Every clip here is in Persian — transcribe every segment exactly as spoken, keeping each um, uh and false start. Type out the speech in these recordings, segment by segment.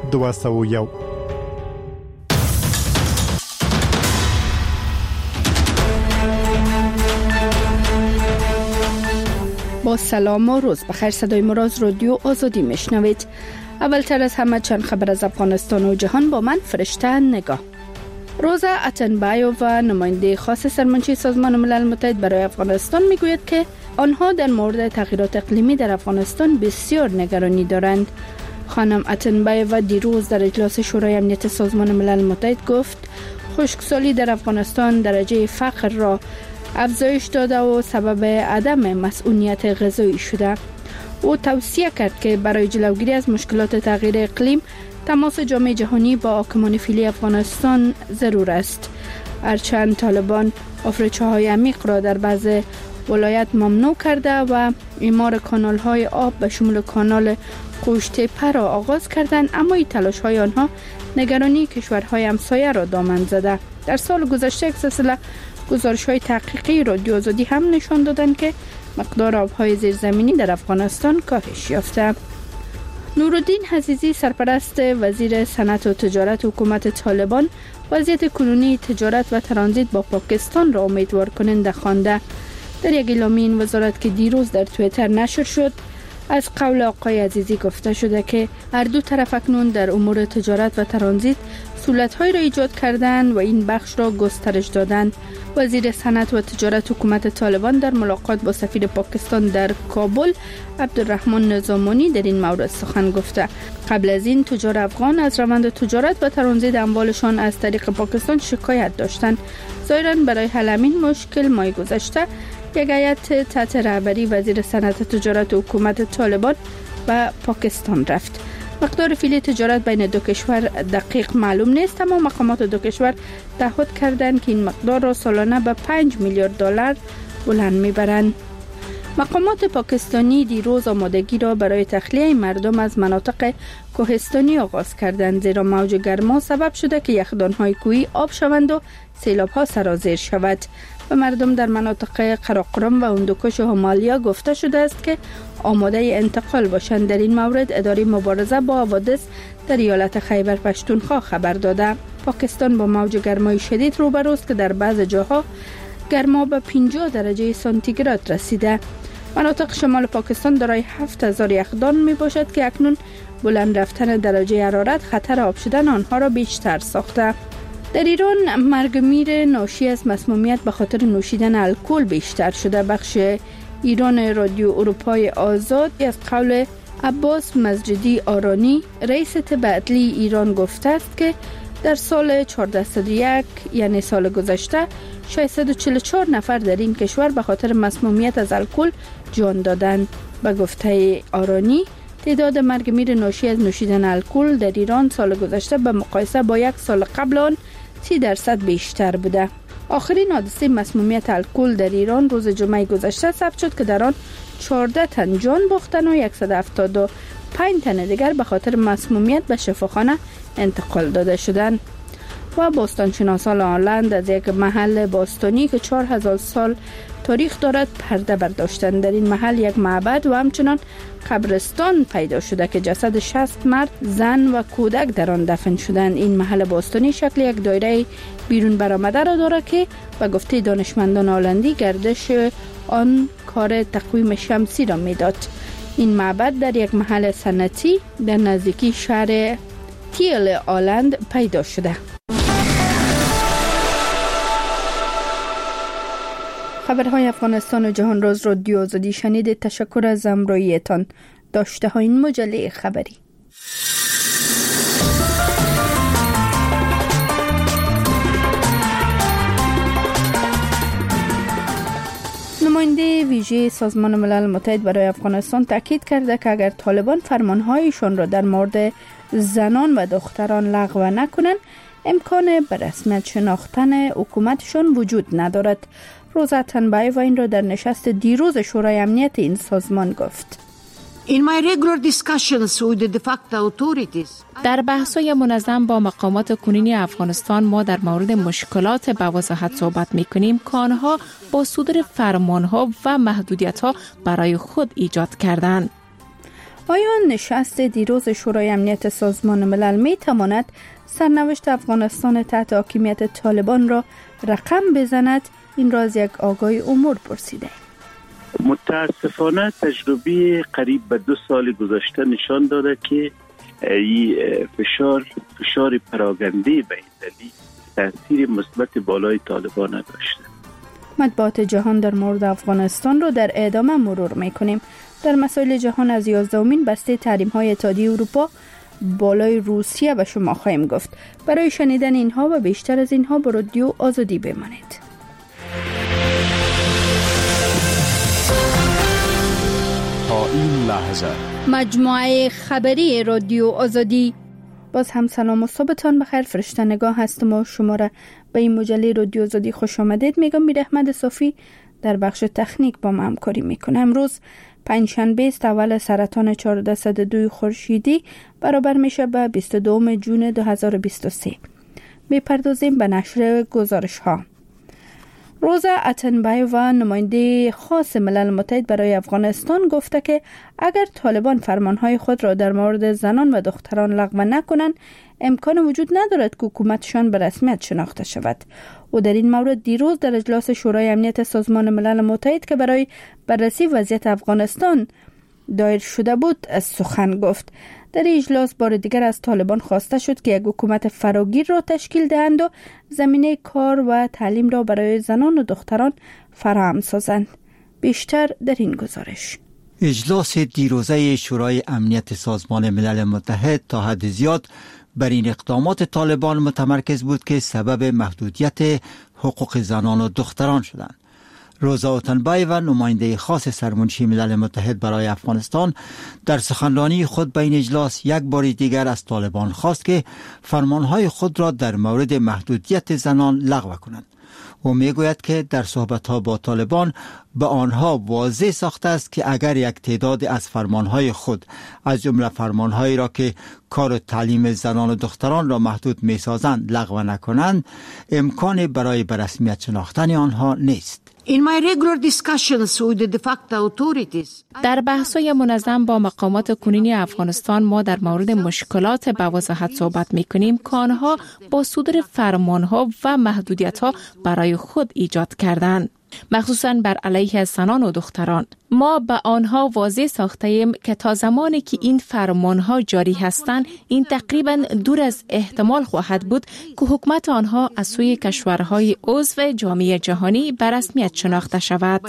دوه سوه و یک. با سلام و روز بخیر. صدای ما را از رادیو آزادی میشنوید. اولتر از همه چند خبر از افغانستان و جهان با من فرشته نگاه. روزا اتنبایو و نماینده خاص سرمنشی سازمان ملل متحد برای افغانستان میگوید که آنها در مورد تغییرات اقلیمی در افغانستان بسیار نگرانی دارند. خانم اتنبایو دیروز در اجلاس شورای امنیت سازمان ملل متحد گفت خشکسالی در افغانستان درجه فقر را افزایش داده و سبب عدم مسئولیت غذایی شده. او توصیه کرد که برای جلوگیری از مشکلات تغییر اقلیم تماس جامعه جهانی با حاکمان فعلی افغانستان ضرور است. هرچند طالبان آفریقاهای عمیق را در بعض ولایت ممنوع کرده و اعمار کانال های آب به شمول کانال قوشتپه را آغاز کردند، اما این تلاش های آنها نگرانی کشورهای همسایه را دامن زده. در سال گذشته یک سلسله گزارش‌های تحقیقی رادیو آزادی هم نشان دادند که مقدار آب‌های زیرزمینی در افغانستان کاهش یافته. نورالدین عزیزی سرپرست وزیر صنعت و تجارت حکومت طالبان وضعیت کنونی تجارت و ترانزیت با پاکستان را امیدوار کننده خوانده. در یک اعلامیه این وزارت که دیروز در توییتر نشر شد، از قول آقای عزیزی گفته شده که هر دو طرف اکنون در امور تجارت و ترانزیت سهولت‌هایی را ایجاد کردند و این بخش را گسترش دادند. وزیر صنعت و تجارت حکومت طالبان در ملاقات با سفیر پاکستان در کابل عبدالرحمن نظامانی در این مورد سخن گفته. قبل از این تجار افغان از روند تجارت و ترانزیت اموالشان از طریق پاکستان شکایت داشتند. ظاهراً برای حل همین مشکل ماه گذشته یک هیئت تحت رهبری وزیر صنعت تجارت حکومت طالبان و پاکستان رفت. مقدار فعلی تجارت بین دو کشور دقیق معلوم نیست، اما مقامات دو کشور تعهد کردند که این مقدار را سالانه به پنج میلیارد دلار بلند میبرند. مقامات پاکستانی دیروز آمادگی را برای تخلیه مردم از مناطق کوهستانی آغاز کردند، زیرا موج گرما سبب شده که یخدان‌های کوهی آب شوند و سیلاب‌ها سرازیر شود. و مردم در مناطق قراقرم و هندوکش و همالیا گفته شده است که آماده انتقال باشند. در این مورد اداره مبارزه با حوادث در ایالت خیبر پشتونخوا خبر داده. پاکستان با موج گرمای شدید روبروست که در بعض جاها گرما به پنجاه درجه سانتیگراد رسیده. مناطق شمال پاکستان دارای هفت هزار یخدان می باشد که اکنون بلند رفتن درجه حرارت خطر آب شدن آنها را بیشتر ساخته. در ایران مرگ میر ناشی از مسمومیت به خاطر نوشیدن الکل بیشتر شده. بخش ایران رادیو اروپای آزاد از قول عباس مسجدی آرانی رئیس طب عدلی ایران گفته است که در سال هزار و چهارصد و یک یعنی سال گذشته ششصد و چهل و چهار نفر در این کشور به خاطر مسمومیت از الکل جان دادند. به گفته آرانی تعداد مرگ میر ناشی از نوشیدن الکل در ایران سال گذشته به مقایسه با یک سال قبل آن سی درصد بیشتر بوده. آخرین حادثه مسمومیت الکل در ایران روز جمعه گذشته ثبت شد که در آن چهارده تن جان باختند و صد و هفتاد و پنج تن دیگر به خاطر مسمومیت به شفاخانه انتقال داده شدند. و باستانشناسان هلند از یک محل باستانی که چهار هزار سال تاریخ دارد پرده برداشتند. در این محل یک معبد و همچنان قبرستان پیدا شده که جسد شصت مرد، زن و کودک در آن دفن شدند. این محل باستانی شکل یک دایره بیرون برآمده را دارد که به گفته دانشمندان هلندی گردش آن کار تقویم شمسی را میداد. این معبد در یک محل صنعتی در نزدیکی شهر تیل هلند پیدا شده. خبرهای افغانستان و جهان راز رادیو آزادی شنیدید. تشکر از همراهیتان. داشته ها این مجله خبری. نماینده ویژه سازمان ملل متحد برای افغانستان تاکید کرده که اگر طالبان فرمانهایشان را در مورد زنان و دختران لغو نکنند، امکان به رسمیت شناختن حکومتشان وجود ندارد. روزا اتنبایو این را در نشست دیروز شورای امنیت این سازمان گفت. In my regular discussions with the de facto authorities, در بحث‌های منظم با مقامات کنونی افغانستان ما در مورد مشکلات به وضاحت صحبت می‌کنیم که آنها با صدور فرمان‌ها و محدودیت‌ها برای خود ایجاد کردند. آیا نشست دیروز شورای امنیت سازمان ملل می تواند سرنوشت افغانستان تحت حاکمیت طالبان را رقم بزند؟ این را از یک آگاه امور پرسیده. متاسفانه تجربه قریب به دو سال گذشته نشان داده که این فشار فشار پراگنده به این دلیل تاثیر مثبت بالای طالبان نداشته. مطبوعات جهان در مورد افغانستان رو در ادامه مرور میکنیم. در مسائل جهان از یازدهمین بسته تحریم‌های اتحادیه اروپا بالای روسیه به شما خواهیم گفت. برای شنیدن اینها و بیشتر از اینها با رادیو آزادی بمانید. تا این لحظه مجموعه خبری رادیو آزادی. باز هم سلام و صبحتان بخیر. فرشته نگاه هستم و شما را به این مجله رادیو آزادی خوش آمدید میگم. میر احمد صافی در بخش تکنیک با ما همکاری میکنه. امروز پنجشنبه است، اول سرطان چهاردهصد و دو خورشیدی برابر میشه به بیست و دوم جون دو هزار و بیست و سه. میپردازیم به نشر گزارش ها. روزا اتنبایووا نماینده خاص ملل متحد برای افغانستان گفته که اگر طالبان فرمانهای خود را در مورد زنان و دختران لغو نکنند، امکان وجود ندارد که حکومتشان به رسمیت شناخته شود. او در این مورد دیروز در اجلاس شورای امنیت سازمان ملل متحد که برای بررسی وضعیت افغانستان دایر شده بود از سخن گفت. در اجلاس بار دیگر از طالبان خواسته شد که یک حکومت فراگیر را تشکیل دهند و زمینه کار و تعلیم را برای زنان و دختران فراهم سازند. بیشتر در این گزارش. اجلاس دیروزه شورای امنیت سازمان ملل متحد تا حد زیاد بر این اقدامات طالبان متمرکز بود که سبب محدودیت حقوق زنان و دختران شدند. روزا اتنبایووا نماینده خاص سرمنشی ملل متحد برای افغانستان در سخنرانی خود به این اجلاس یک بار دیگر از طالبان خواست که فرمانهای خود را در مورد محدودیت زنان لغو کنند. او میگوید که در صحبت‌ها با طالبان به آنها واضح ساخته است که اگر یک تعداد از فرمانهای خود از جمله فرمانهایی را که کار و تعلیم زنان و دختران را محدود می‌سازند لغو نکنند، امکان برای به رسمیت شناختن آنها نیست. In my regular discussions with the de facto authorities, در بحث‌های منظم با مقامات کنونی افغانستان ما در مورد مشکلات به وضاحت صحبت می‌کنیم که آنها با صدور فرمان‌ها و محدودیت‌ها برای خود ایجاد کردند، مخصوصاً بر علیه زنان و دختران. ما به آنها واضح ساخته ایم که تا زمانی که این فرمانها جاری هستند، این تقریباً دور از احتمال خواهد بود که حکومت آنها از سوی کشورهای عضو جامعه جهانی به رسمیت شناخته شود.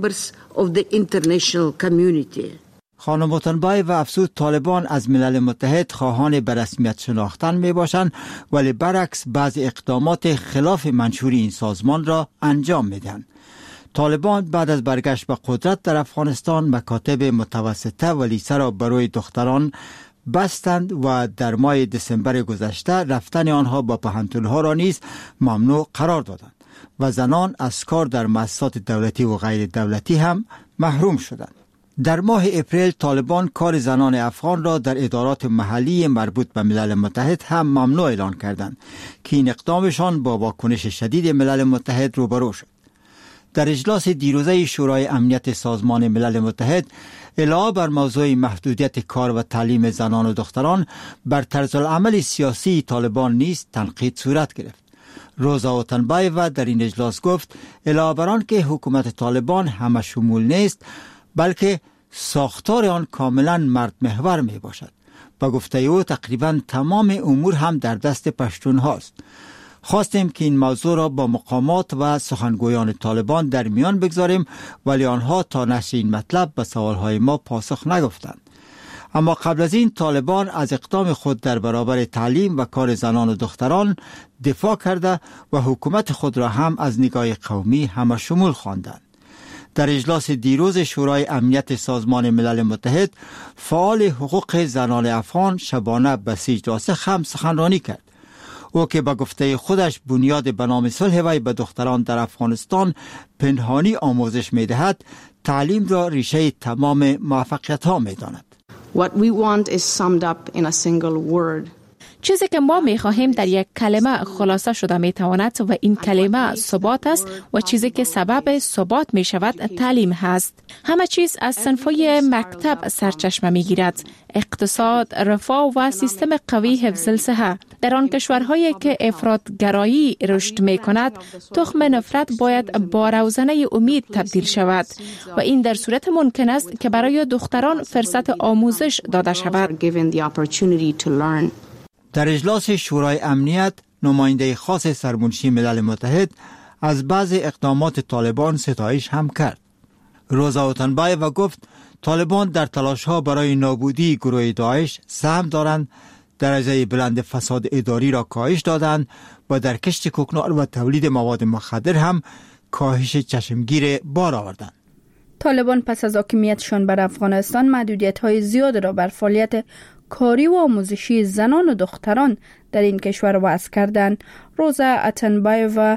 خانم اتنبایووا افزود طالبان از ملل متحد خواهان به رسمیت شناختن می باشند، ولی برعکس بعضی اقدامات خلاف منشور این سازمان را انجام می دهند. طالبان بعد از برگشت به قدرت در افغانستان مکاتب متوسطه و لیسه را برای دختران بستند و در ماه دسامبر گذشته رفتن آنها با پوهنتون‌ها را نیز ممنوع قرار دادند و زنان از کار در مؤسسات دولتی و غیر دولتی هم محروم شدند. در ماه اپریل طالبان کار زنان افغان را در ادارات محلی مربوط به ملل متحد هم ممنوع اعلان کردند که این اقدامشان با واکنش شدید ملل متحد روبرو شد. در اجلاس دیروزه شورای امنیت سازمان ملل متحد علاوه بر موضوع محدودیت کار و تعلیم زنان و دختران بر طرز العمل سیاسی طالبان نیز تنقید صورت گرفت. روزا اتنبایووا در این اجلاس گفت علاوه بر آن که حکومت طالبان همه شمول نیست، بلکه ساختار آن کاملا مرد محور می باشد. با گفته او تقریبا تمام امور هم در دست پشتون هاست. خواستیم که این موضوع را با مقامات و سخنگویان طالبان در میان بگذاریم، ولی آنها تا نشر این مطلب به سوالهای ما پاسخ نگفتند. اما قبل از این طالبان از اقدام خود در برابر تعلیم و کار زنان و دختران دفاع کرده و حکومت خود را هم از نگاه قومی همه شمول خواندند. در اجلاس دیروز شورای امنیت سازمان ملل متحد فعال حقوق زنان افغان شبانه بسیج راسخ هم سخنرانی کرد. او که با گفته خودش بنیاد به نام صلح وی به دختران در افغانستان پنهانی آموزش می دهد، تعلیم را ریشه تمام موفقیت ها می داند. What we want is summed up in a single word. چیزی که ما می‌خواهیم در یک کلمه خلاصه شده می‌تواند و این کلمه ثبات است و چیزی که سبب ثبات می‌شود تعلیم هست. همه چیز از صنف‌های مکتب سرچشمه می‌گیرد. اقتصاد، رفاه و سیستم قوی حفظ الصحه. در آن کشورهایی که افراطگرایی رشد می‌کند، تخم نفرت باید با روزنه امید تبدیل شود و این در صورت ممکن است که برای دختران فرصت آموزش داده شود. در اجلاس شورای امنیت، نماینده خاص سرمنشی ملل متحد از بعض اقدامات طالبان ستایش هم کرد. روزا اوتنبایووا گفت طالبان در تلاش‌ها برای نابودی گروه داعش سهم دارند، درجه بلند فساد اداری را کاهش دادند و در کشت کوکنار و تولید مواد مخدر هم کاهش چشمگیر بار آوردند. طالبان پس از حاکمیتشان بر افغانستان محدودیت‌های زیاد را بر فعالیت کاری و آموزشی زنان و دختران در این کشور وضع کردند. روزا اتنبایووا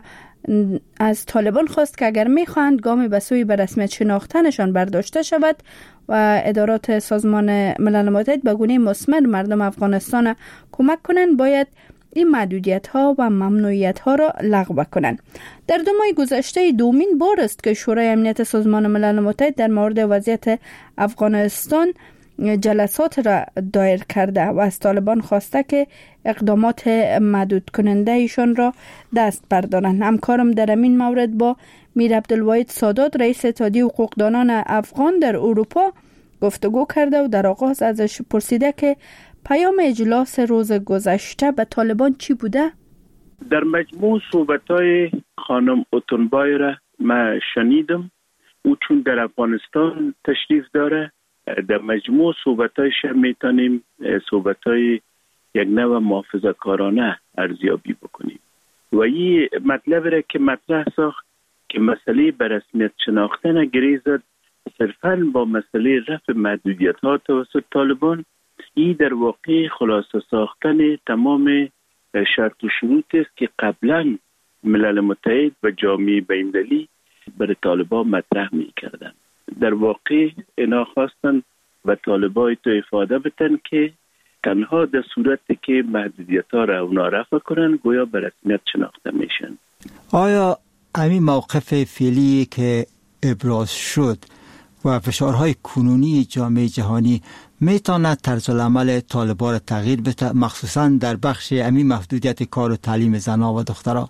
از طالبان خواست که اگر می‌خواهند گام به سوی به رسمیت شناختنشان برداشته شود و ادارات سازمان ملل متحد به گونه مثمر مردم افغانستان کمک کنند، باید این محدودیت‌ها و ممنوعیت‌ها را لغو کنند. در دو ماه گذشته دومین بار است که شورای امنیت سازمان ملل متحد در مورد وضعیت افغانستان جلسات را دایر کرده و از طالبان خواسته که اقدامات محدود کننده ایشان را دست بردارند. همکارم در این مورد با میر عبدالواحد سادات، رئیس اتحادیه حقوقدانان افغان در اروپا گفتگو کرده و در آغاز ازش پرسیده که پیام اجلاس روز گذشته به طالبان چی بوده؟ در مجموع صحبت‌های خانم اوتنبای را من شنیدم. او چون در افغانستان تشریف داره، در مجموع صحبت‌هایش میتونیم صحبت‌های یک نوع محافظه‌کارانه ارزیابی بکنیم و این مطلب را که مطرح ساخت که مسئله به رسمیت شناختن گریزد صرفاً با مسئله رفع محدودیت‌ها توسط طالبان، این در واقع خلاصه ساختن تمام شرط و شروط است که قبلا ملل متحد و جامعه بین‌المللی برای طالبان مطرح می‌کردند. در واقع اینا خواستن و طالبان تو افاده بتن که تنها در صورتی که محدودیت‌ها را اونا رفع کنن گویا به رسمیت شناخته میشن. آیا همین موقف فعلی که ابراز شد و فشارهای کنونی جامعه جهانی میتواند طرز العمل طالبان را تغییر بده، مخصوصا در بخش همین محدودیت کار و تعلیم زنان و دختران؟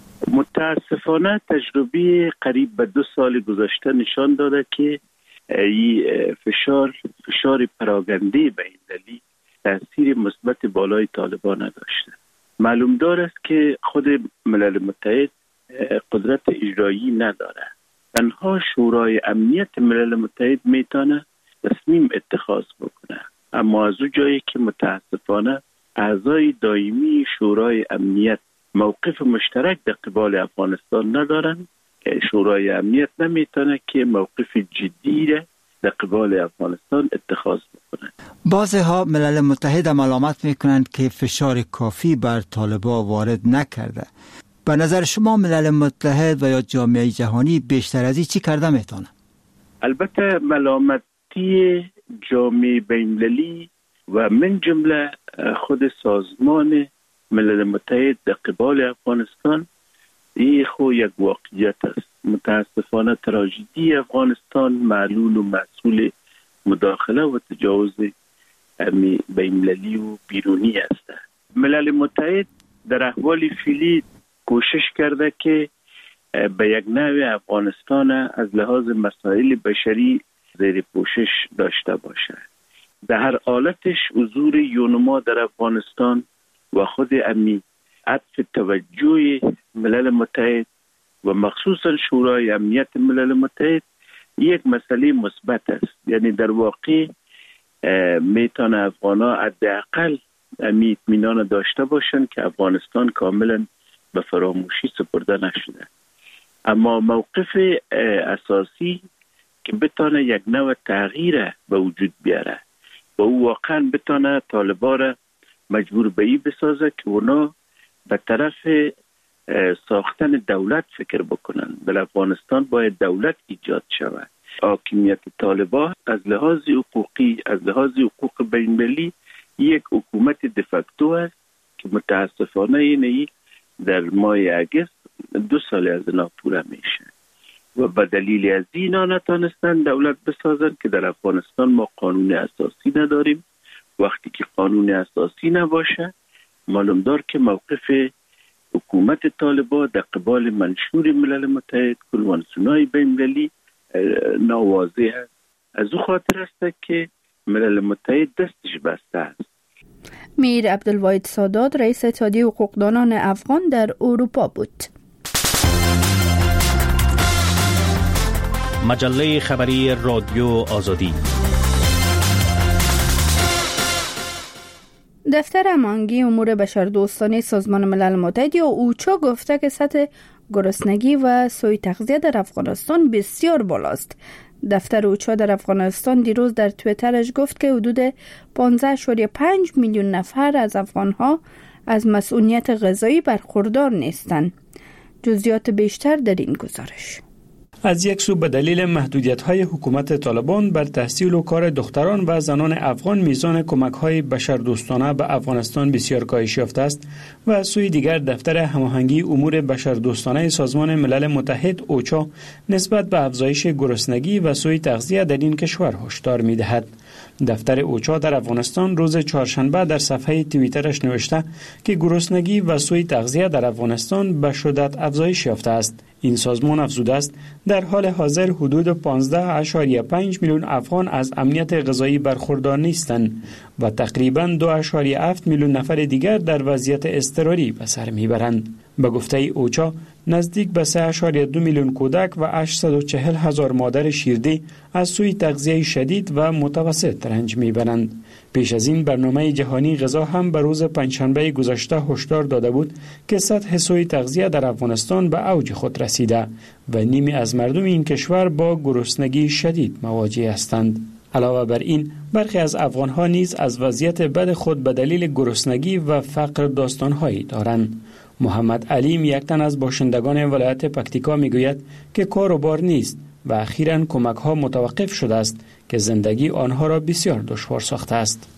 متاسفانه تجربه قریب به دو سال گذشته نشان داده که این فشار فشار پراگنده بین‌المللی تاثیر مثبت بالای طالبان نداشته. معلوم دار است که خود ملل متحد قدرت اجرایی نداره. تنها شورای امنیت ملل متحد میتونه تصمیم اتخاذ بکنه، اما از اون جایی که متاسفانه اعضای دائمی شورای امنیت موقف مشترک در قبال افغانستان ندارن، شورای امنیت نمیتونه که موقف جدی را در قبال افغانستان اتخاذ بکنه. بعضی‌ها ملل متحد ملامت میکنند که فشار کافی بر طالبان وارد نکرده. به نظر شما ملل متحد و یا جامعه جهانی بیشتر از این چی کرده میتونه؟ البته ملامتی جامعه بین‌المللی و من جمله خود سازمان ملل متحد در قبال افغانستان این خو یک واقعیت است. متاسفانه تراژدی افغانستان معلول و مسئول مداخله و تجاوز بین‌المللی و بیرونی است. ملل متحد در احوال فعلی کوشش کرده که به یک نوع افغانستان از لحاظ مسائل بشری زیر پوشش داشته باشد. در هر حالتش حضور یونما در افغانستان و خود امی عطف توجه ملل متحد و مخصوصا شورای امنیت ملل متحد یک مسئله مثبت است. یعنی در واقع میتونه افغانا حداقل امی اطمینان داشته باشند که افغانستان کاملا به فراموشی سپرده نشده. اما موقف اساسی که بتونه یک نوع تغییر به وجود بیاره و او واقعا بتونه طالبان را مجبور به این بسازه که اونا به طرف ساختن دولت فکر بکنن. در افغانستان باید دولت ایجاد شود. حاکمیت طالبان از لحاظ حقوقی، از لحاظ حقوق بین‌المللی یک حکومت دفاکتو است که متاسفانه اینه در ماه اگست دو سال از اینا پوره میشه و به دلیل از اینا نتانستن دولت بسازن که در افغانستان ما قانون اساسی نداریم. وقتی که قانون اساسی نباشه معلوم دار که موقف حکومت طالبان در قبال منشور ملل متحد کنوانسیون‌های بین‌المللی ناواضح است. از او خاطر است که ملل متحد دستش بسته است. میر عبدالواحد سادات رئیس اتحادیه حقوقدانان افغان در اروپا بود. مجله خبری رادیو آزادی. دفتر امانگی امور بشردوستانه سازمان ملل متحد یا اوچا گفته که سطح گرسنگی و سوء تغذیه در افغانستان بسیار بالاست. دفتر اوچا در افغانستان دیروز در توییترش گفت که حدود پانزده ممیز پنج میلیون نفر از افغانها از مسئولیت غذایی برخوردار نیستند. جزئیات بیشتر در این گزارش. از یک سو به دلیل محدودیت‌های حکومت طالبان بر تحصیل و کار دختران و زنان افغان میزان کمک‌های بشردوستانه به افغانستان بسیار کاهش یافته است و از سوی دیگر دفتر هماهنگی امور بشردوستانه سازمان ملل متحد اوچا نسبت به افزایش گرسنگی و سوء تغذیه در این کشور هشدار می‌دهد. دفتر اوچا در افغانستان روز چهارشنبه در صفحه توییترش نوشته که گرسنگی و سوء تغذیه در افغانستان به شدت افزایش یافته است. این سازمان افزوده است در حال حاضر حدود پانزده ممیز پنج میلیون افغان از امنیت غذایی برخوردار نیستند و تقریباً دو ممیز هفت میلیون نفر دیگر در وضعیت اضطراری به سر میبرند. به گفته اوچا نزدیک به سه ممیز دو میلیون کودک و هشتصد و چهل هزار مادر شیرده از سوء تغذیه شدید و متوسط رنج میبرند. پیش از این برنامه جهانی غذا هم به روز پنجشنبه گذشته هشدار داده بود که سطح سوء تغذیه در افغانستان به اوج خود رسیده و نیمی از مردم این کشور با گرسنگی شدید مواجه هستند. علاوه بر این برخی از افغانها نیز از وضعیت بد خود به دلیل گرسنگی و فقر داستانهایی دارند. محمد علیم یک تن از باشندگان ولایت پکتیکا میگوید که کار و بار نیست و اخیراً کمک ها متوقف شده است که زندگی آنها را بسیار دشوار ساخته است.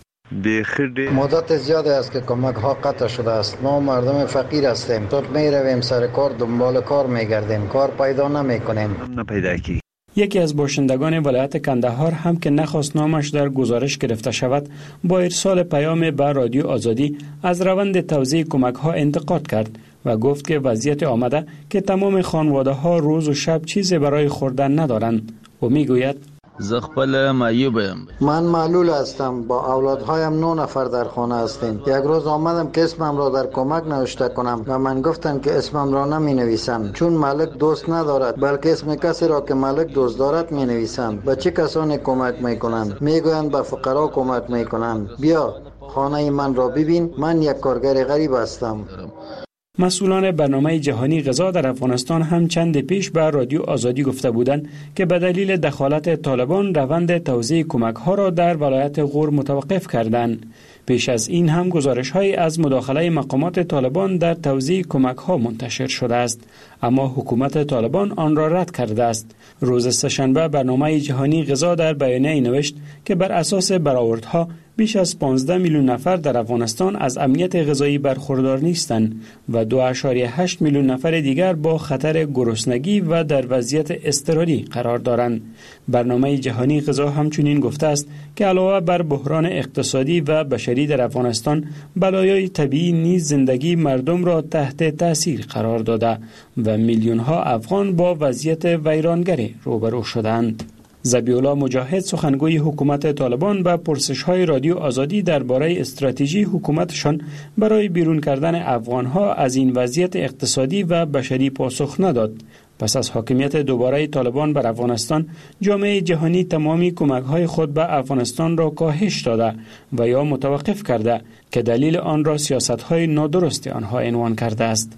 مدت زیادی است که کمک ها قطع شده است. ما مردم فقیر هستیم. تو می رویم سر کار دنبال کار می گردیم. کار پیدا نمی کنیم. یکی از باشندگان ولایت کندهار هم که نخواست نامش در گزارش گرفته شود با ارسال پیام به رادیو آزادی از روند توزیع کمک ها انتقاد کرد و گفت که وضعیت آمده که تمام خانواده ها روز و شب چیزی برای خوردن ندارند و می گوید زخپل معیوبم. من معلول هستم. با اولادهایم نه نفر در خانه هستیم. یک روز آمدم که اسمم را در کمک نوشته کنم و من گفتن که اسمم را نمی نویسم چون ملک دوست ندارد بلکه اسم کسی را که ملک دوست دارد می نویسم. به چه کسانی کمک می کنند؟ می گویند به فقرا کمک می کنند. بیا خانه من را ببین. من یک کارگر غریب هستم. مسئولان برنامه جهانی غذا در افغانستان هم چند پیش به رادیو آزادی گفته بودند که به دلیل دخالت طالبان روند توزیع کمک ها را در ولایت غور متوقف کردند. پیش از این هم گزارش های از مداخله مقامات طالبان در توزیع کمک ها منتشر شده است، اما حکومت طالبان آن را رد کرده است. روز سه‌شنبه برنامه جهانی غذا در بیانیه‌ای نوشت که بر اساس برآوردها بیش از پانزده میلیون نفر در افغانستان از امنیت غذایی برخوردار نیستند و دو ممیز هشت میلیون نفر دیگر با خطر گرسنگی و در وضعیت اضطراری قرار دارند. برنامه جهانی غذا همچنین گفته است که علاوه بر بحران اقتصادی و بشری در افغانستان، بلایای طبیعی نیز زندگی مردم را تحت تاثیر قرار داده و میلیون ها افغان با وضعیت ویرانگری روبرو شدند. ذبیح‌الله مجاهد سخنگوی حکومت طالبان به پرسش‌های رادیو آزادی درباره استراتژی حکومتشان برای بیرون کردن افغان‌ها از این وضعیت اقتصادی و بشری پاسخ نداد. پس از حاکمیت دوباره طالبان بر افغانستان، جامعه جهانی تمامی کمک‌های خود به افغانستان را کاهش داده و یا متوقف کرده که دلیل آن را سیاست‌های نادرست آنها عنوان کرده است.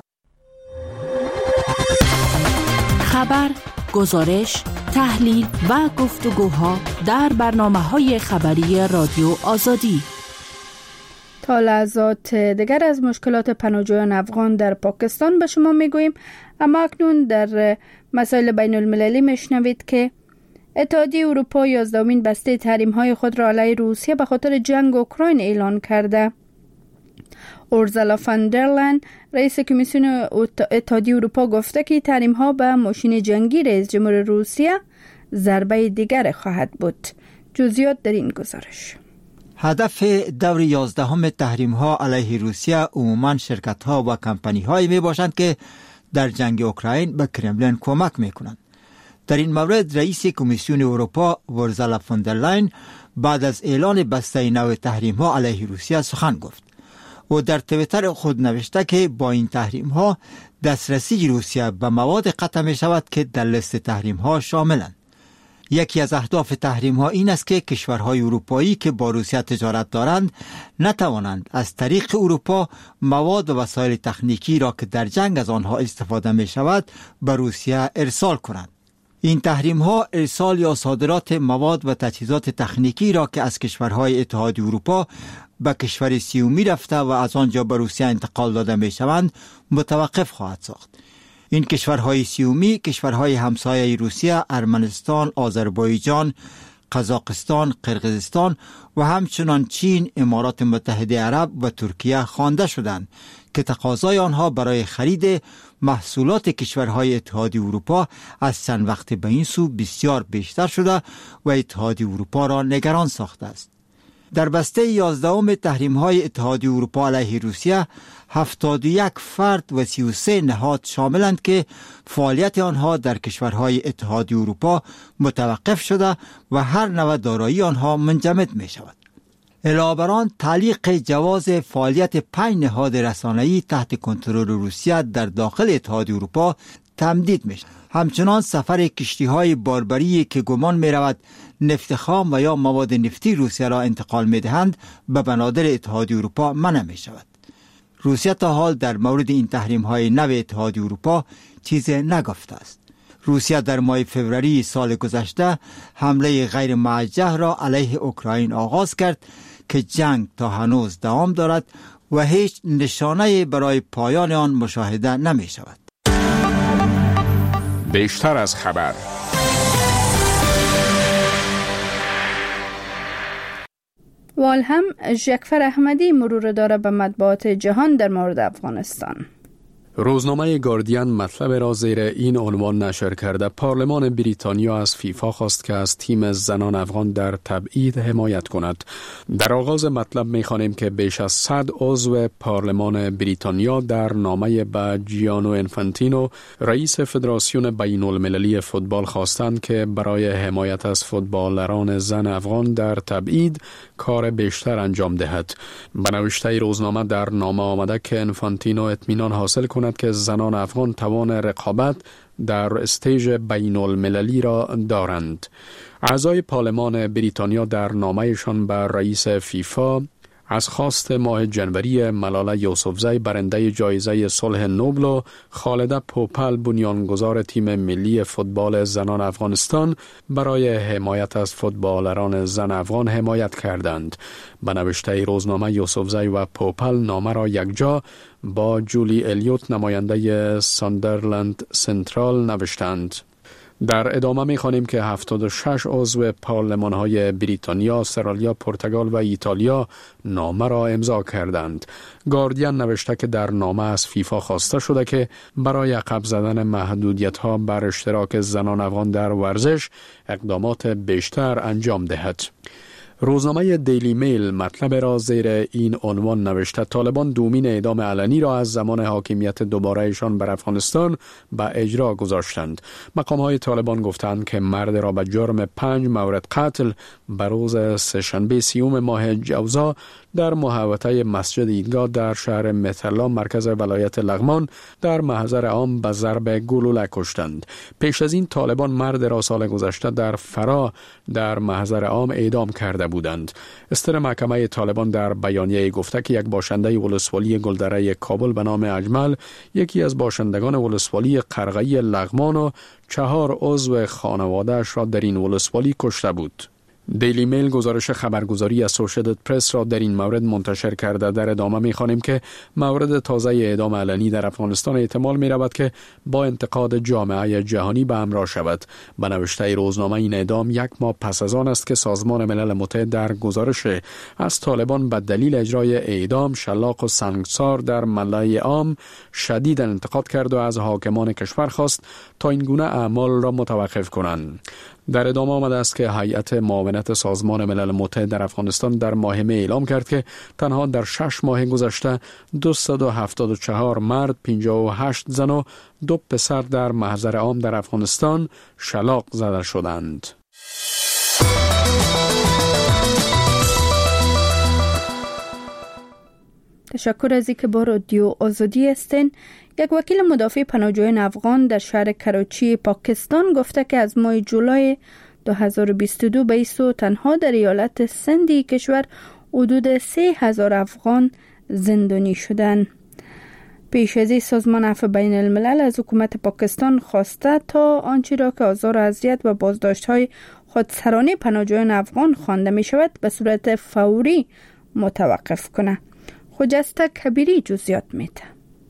خبر، گزارش، تحلیل و گفتگوها در برنامه‌های خبری رادیو آزادی. تا لحظات دیگر از مشکلات پناهجویان افغان در پاکستان به شما میگوییم، اما اکنون در مسائل بین المللی میشنوید که اتحادیه اروپا یازدهمین بسته تحریم‌های خود را علیه روسیه به خاطر جنگ اوکراین اعلان کرده. اورزالا فان در لاین رئیس کمیسیون اتحادیه اروپا گفته که تحریم ها به ماشین جنگی رئیس جمهور روسیه ضربه دیگر خواهد بود. جزئیات در این گزارش. هدف دور یازدهم تحریم ها علیه روسیه عموماً شرکت ها و کمپانی هایی می باشند که در جنگ اوکراین به کرملین کمک می کنند. در این مورد رئیس کمیسیون اروپا اورزالا فان در لاین بعد از اعلان بسته نو تحریم ها علیه روسیه سخن گفت. او در توییتر خود نوشته که با این تحریم ها دسترسی روسیه به مواد قطع می شود که در لیست تحریم ها شاملند. یکی از اهداف تحریم ها این است که کشورهای اروپایی که با روسیه تجارت دارند نتوانند از طریق اروپا مواد و وسایل تکنیکی را که در جنگ از آنها استفاده می شود به روسیه ارسال کنند. این تحریم ها ارسال یا صادرات مواد و تجهیزات تکنیکی را که از کشورهای اتحادیه اروپا به کشور سیومی رفته و از آنجا به روسیه انتقال داده می شوند متوقف خواهد ساخت. این کشورهای سیومی کشورهای همسایه روسیه، ارمنستان، آذربایجان، قزاقستان، قرقیزستان و همچنان چین، امارات متحده عرب و ترکیه خوانده شدند که تقاضای آنها برای خرید محصولات کشورهای اتحادیه اروپا از چند وقت به این سو بسیار بیشتر شده و اتحادیه اروپا را نگران ساخته است. در بسته یازدهم تحریم های اتحادیه اروپا علیه روسیه هفتاد و یک فرد و سی و سه نهاد شاملند که فعالیت آنها در کشورهای اتحادیه اروپا متوقف شده و هر نوع دارایی آنها منجمد می شود. علاوه بر آن تعلیق جواز فعالیت پنج نهاد رسانه‌ای تحت کنترل روسیه در داخل اتحادیه اروپا تمدید می شود. همچنان سفر کشتی‌های باربری که گمان می رود نفت خام و یا مواد نفتی روسیه را انتقال می دهند به بنادر اتحادیه اروپا منع می شود. روسیه تا حال در مورد این تحریم های نو اتحادیه اروپا چیزی نگفته است. روسیه در ماه فوریه سال گذشته حمله غیر موجه را علیه اوکراین آغاز کرد که جنگ تا هنوز دوام دارد و هیچ نشانه برای پایان آن مشاهده نمی شود. بیشتر از خبر. والهم ژکفر احمدی مرور داره به مطبوعات جهان در مورد افغانستان. روزنامه گاردین مطلب را زیر این عنوان نشر کرده پارلمان بریتانیا از فیفا خواست که از تیم زنان افغان در تبعید حمایت کند. در آغاز مطلب می‌خوانیم که بیش از صد عضو پارلمان بریتانیا در نامه به جیانو انفانتینو رئیس فدراسیون بین المللی فوتبال خواستند که برای حمایت از فوتبالران زن افغان در تبعید کار بیشتر انجام دهد. به نوشته روزنامه در نامه آمده که انفانتینو اطمینان حاصل کند که زنان افغان توان رقابت در استیج بین المللی را دارند. اعضای پارلمان بریتانیا در نامه‌شان به رئیس فیفا از خواست ماه جنوری ملاله یوسفزی برنده جایزه صلح نوبل و خالده پوپل بنیانگذار تیم ملی فوتبال زنان افغانستان برای حمایت از فوتبالران زن افغان حمایت کردند. به نوشته روزنامه یوسفزی و پوپل نامه را یکجا با جولی الیوت نماینده ساندرلند سنترال نوشتند. در ادامه می‌خوانیم که هفتاد و شش عضو پارلمان‌های بریتانیا، استرالیا، پرتغال و ایتالیا نامه را امضا کردند. گاردین نوشته که در نامه از فیفا خواسته شده که برای عقب زدن محدودیت‌ها بر اشتراک زنان افغان در ورزش اقدامات بیشتر انجام دهد. روزنامه دیلی میل مطلب را زیر این عنوان نوشته طالبان دومین اعدام علنی را از زمان حاکمیت دوبارهشان بر افغانستان به اجرا گذاشتند. مقام‌های طالبان گفتند که مرد را به جرم پنج مورد قتل به روز سه‌شنبه سیوم ماه جوزا در محوطه مسجد ایدگاه در شهر متلا مرکز ولایت لغمان در محضر عام به ضرب گلوله کشتند. پیش از این طالبان مرد را سال گذشته در فرا در محضر عام اعدام کرده بودند. استر محکمه طالبان در بیانیه گفته که یک باشنده ولسوالی گلدره کابل به نام اجمل یکی از باشندگان ولسوالی قرغه‌ای لغمان و چهار عضو خانواده‌اش را در این ولسوالی کشته بود. دیلی میل گزارش خبرگزاری اسوسییتد پرس را در این مورد منتشر کرده. در ادامه می‌خوانیم که مورد تازه اعدام علنی در افغانستان احتمال می‌رود که با انتقاد جامعه جهانی به همراه شود. به نوشته روزنامه این اعدام یک ماه پس از آن است که سازمان ملل متحد در گزارش از طالبان به دلیل اجرای اعدام، شلاق و سنگسار در ملأ عام شدید انتقاد کرد و از حاکمان کشور خواست تا این گونه اعمال را متوقف کنند. در ادامه آمده است که هیئت معاونت سازمان ملل متحد در افغانستان در ماه می اعلام کرد که تنها در شش ماه گذشته دویست و هفتاد و چهار مرد، پنجاه و هشت زن و دو پسر در محضر عام در افغانستان شلاق زده شدند. تشکر از اینکه با رادیو آزادی هستین. یک وکیل مدافع پناهجویان افغان در شهر کراچی پاکستان گفته که از ماه جولای دو هزار و بیست و دو به این سو تنها در ایالت سندی کشور حدود سه هزار افغان زندانی شدند. پیش از این سازمان عفو بین الملل از حکومت پاکستان خواسته تا آنچه را که آزار و اذیت و بازداشت‌های خودسرانه پناهجویان افغان خوانده می شود به صورت فوری متوقف کنه. خجسته کبیری جزئیات میده.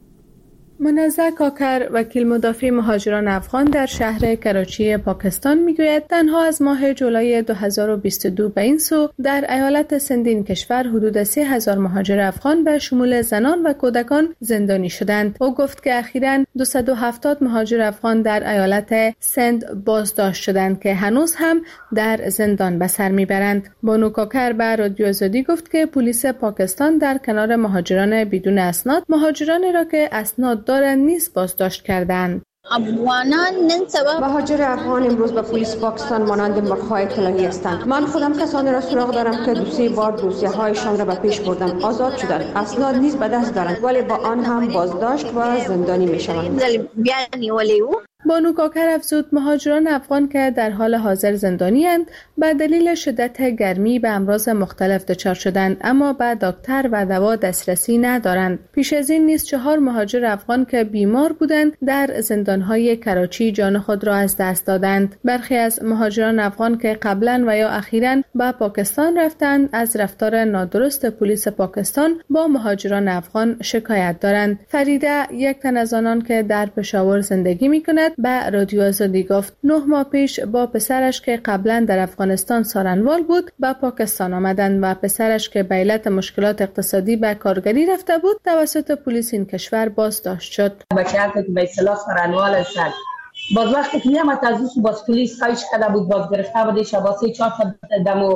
منزه کاکر وکیل مدافع مهاجران افغان در شهر کراچی پاکستان میگوید تنها از ماه جولای دو هزار و بیست و دو به این سو در ایالت سند این کشور حدود سه هزار مهاجر افغان به شمول زنان و کودکان زندانی شدند. او گفت که اخیراً دویست و هفتاد مهاجر افغان در ایالت سند بازداشت شدند که هنوز هم در زندان به سر میبرند. بانو کاکر به رادیو آزادی گفت که پلیس پاکستان در کنار مهاجران بدون اسناد مهاجرانی را که اسناد دارند نیز بازداشت کردند. افغانان مهاجر افغان امروز به پلیس پاکستان مانند مرغ‌های طلایی هستند. من خودم کسانی را سراغ دارم که دو سه بار دوسیه هایشان را به پیش بردن، آزاد شدند، اسناد نیز به دست دارند ولی با آن هم بازداشت و زندانی میشوند. بانو کاکر افزود مهاجران افغان که در حال حاضر زندانی اند به دلیل شدت گرمی به امراض مختلف دچار شدند اما به دکتر و دوا دسترسی ندارند. پیش از این نیز چهار مهاجر افغان که بیمار بودند در زندانهای کراچی جان خود را از دست دادند. برخی از مهاجران افغان که قبلا و یا اخیراً به پاکستان رفتند از رفتار نادرست پلیس پاکستان با مهاجران افغان شکایت دارند. فریده یک تن از آنان که در پشاور زندگی می‌کند به رادیو آزادی گفت نه ماه پیش با پسرش که قبلا در افغانستان سارنوال بود به پاکستان آمدند و پسرش که به علت مشکلات اقتصادی به کارگری رفته بود توسط پلیس این کشور بازداشت شد. بچه‌ها که به اصطلاح سارنوال هستند باز وقتی که میامد از اون باز پلیس خواهش کرده بود باز گرفته بود شباسه چهار تا دمو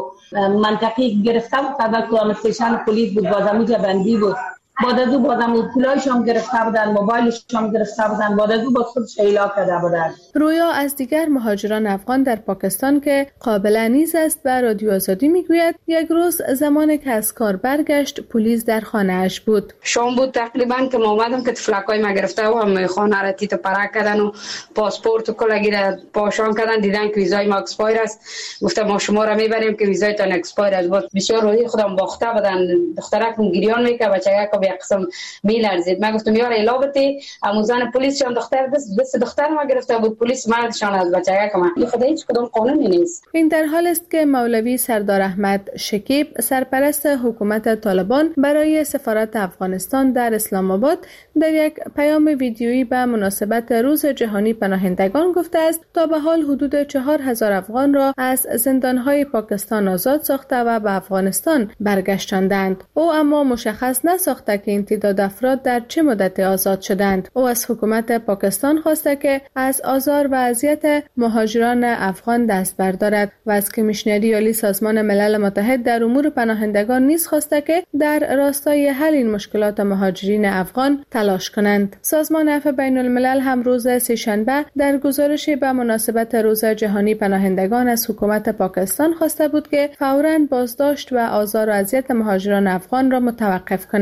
منطقی گرفته بود تا کلام استیشن پلیس بود باز همونجا بندی بود. بعد از او بازم پولایش هم گرفته بودن، موبایلش هم گرفته بودن، بعد از او باز خودش ایلا کرده بودن. رویا از دیگر مهاجران افغان در پاکستان که قابل انیز است به رادیو آزادی میگوید یک روز زمانی که از کار برگشت پلیس در خانه اش بود. شام بود تقریبا که ما اومدم که فلکای ما گرفته و هم خانه را تیت پرک کردن و پاسپورت و کلاگی را پاشان کردن، دیدن که ویزای ما اکسپایر است. گفتم ما شما را میبریم که ویزایتان اکسپایر است. بود بسیار روحی خودم باخته بودن، دخترکم گریان میکرد، بچه‌ها یک قسم میلرزید. من گفتم یار الابتی اموزان پلیس شان دختر دست دست دختر ما گرفته بود، پلیس مردشان از بچه‌ها کما خدا هیچ کدوم قانونی نیست. این در حال است که مولوی سردار احمد شکیب سرپرست حکومت طالبان برای سفارت افغانستان در اسلام آباد در یک پیام ویدیویی به مناسبت روز جهانی پناهندگان گفته است تا به حال حدود چهار هزار افغان را از زندان‌های پاکستان آزاد ساخته و به افغانستان برگشتاندند. او اما مشخص نساخته که این تعداد افراد در چه مدت آزاد شدند. او از حکومت پاکستان خواسته که از آزار و اذیت مهاجران افغان دست بردارد و از کمیشنری عالی سازمان ملل متحد در امور پناهندگان نیز خواسته که در راستای حل این مشکلات مهاجرین افغان تلاش کنند. سازمان عفو بین الملل هم روز سه‌شنبه در گزارشی به مناسبت روز جهانی پناهندگان از حکومت پاکستان خواسته بود که فوراً بازداشت و آزار و اذیت مهاجران افغان را متوقف کند. این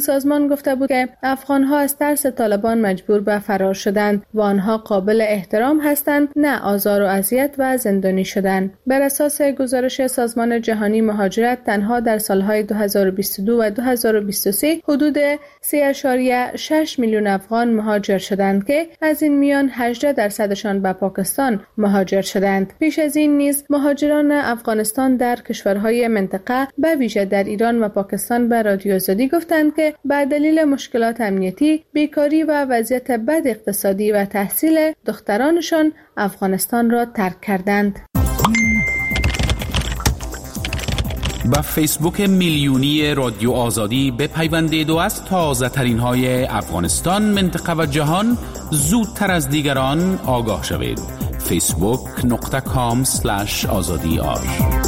سازمان گفته بود که افغان‌ها از ترس طالبان مجبور به فرار شدند و آنها قابل احترام هستند، نه آزار و اذیت و زندانی شدند. بر اساس گزارش سازمان جهانی مهاجرت تنها در سالهای دو هزار و بیست و دو و دو هزار و بیست و سه حدود سه ممیز شش میلیون افغان مهاجر شدند که از این میان هجده درصدشان به پاکستان مهاجر شدند. پیش از این نیز مهاجران افغانستان در کشورهای منطقه به ویژه در ایران و پاکستان به رادیو آزادی گفتند که به دلیل مشکلات امنیتی، بیکاری و وضعیت بد اقتصادی و تحصیل دخترانشان افغانستان را ترک کردند. با فیسبوک میلیونی رادیو آزادی بپیوندید و از تازه ترین های افغانستان، منطقه و جهان زودتر از دیگران آگاه شوید. فیسبوک نقطه کام سلش آزادی آر